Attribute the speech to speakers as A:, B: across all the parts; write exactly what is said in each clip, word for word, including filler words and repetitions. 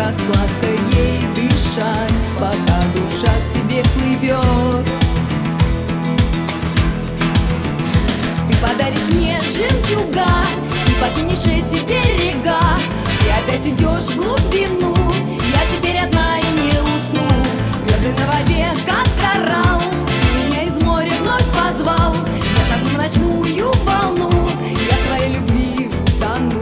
A: как сладко ей дышать, пока душа к тебе плывет. Ты подаришь мне жемчуга и покинешь эти берега, и опять уйдешь в глубину. Я теперь одна и не усну. Звезды на воде, как коралл, ты меня из моря вновь позвал. Я шагну в ночную волну, я в твоей любви утону.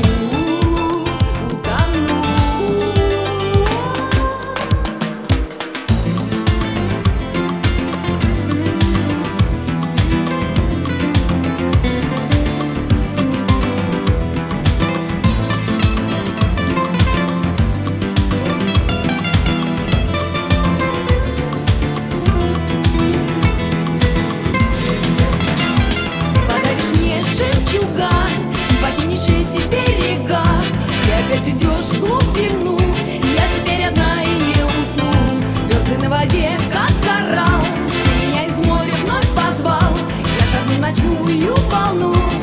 A: Покинешь эти берега и опять уйдешь в глубину. Я теперь одна и не усну. Звезды на воде, как коралл, ты меня из моря вновь позвал. Я шагну в ночную волну.